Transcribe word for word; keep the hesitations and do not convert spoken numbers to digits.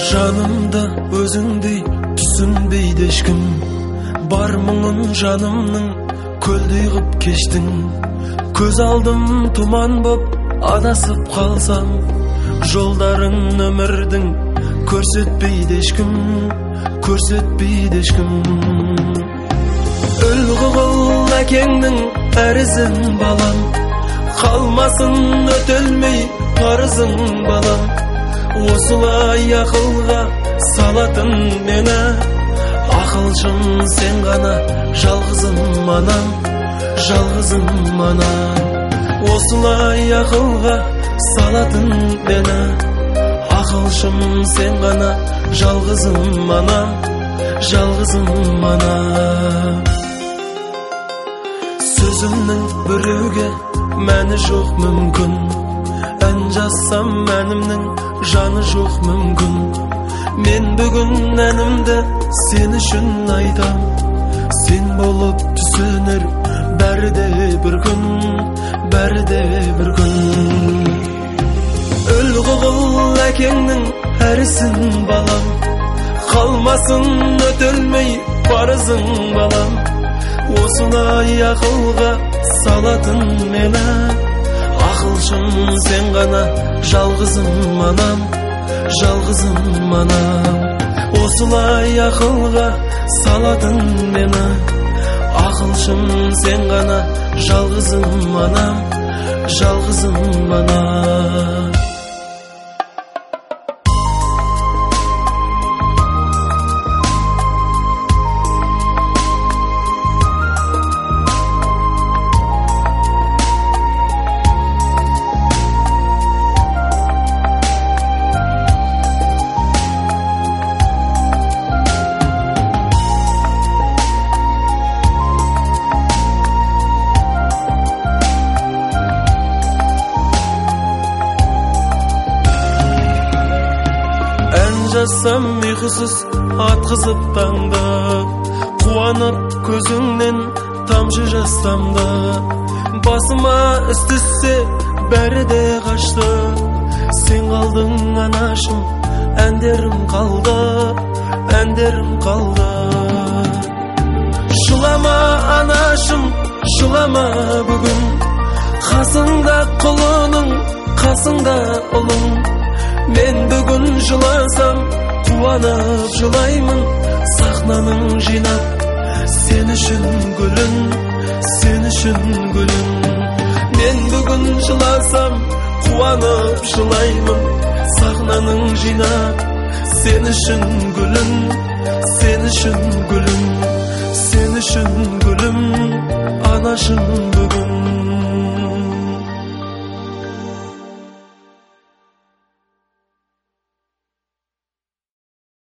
Жанымда өзіңдей түсінбейді ешкім. Бар мұңын жанымның көлдей қып кештің. Көз алдым тұман боп адасып қалсам, жолдарың өмірдің көрсетпейді ешкім, көрсетпейді ешкім. Үлгі әкеңнің әрізін балам, қалмасын өтелмей парызың балам. Осылай ақылға салатын мені, ақылшым сен ғана, жалғызым анам, жалғызым анам. Осылай ақылға салатын мені, ақылшым сен ғана, жалғызым анам, жалғызым анам. Сөзімнің біреуге мәні жоқ мүмкін, ән жазсам әнімнің жаны жоқ мүмкін. Мен бүгін әнімді сен үшін айтам, сен болып түсінер бәрі де бір күн, бәрі де бір күн. Үлгі қыл әкеңнің әрісін балам, қалмасын өтелмей парызың балам. Осылай ақылға салатын мені, ақылшым сен ғана, жалғызым анам, жалғызым анам. Осылай ақылға салатын мені, ақылшым сен ғана, жалғызым анам, жалғызым анам. Жасам ұйқысыз атқызып таңды, қуанып көзіңнен тамшы жастамды. Басыма іс түссе бәрі де қашты, сен қалдың анашым, әндерім қалды, әндерім қалды. Жылама анашым, жылама бүгін, қасыңда құлының, қасыңда ұлың. Мен бүгін жыласам, қуанып жылаймын, сахнаның жинап, сен үшін гүлін, сен үшін гүлін. Мен бүгін жыласам, қуанып жылаймын, сахнаның жинап, сен үшін гүлін, сен үшін гүлін, сен үшін гүлім, анашым.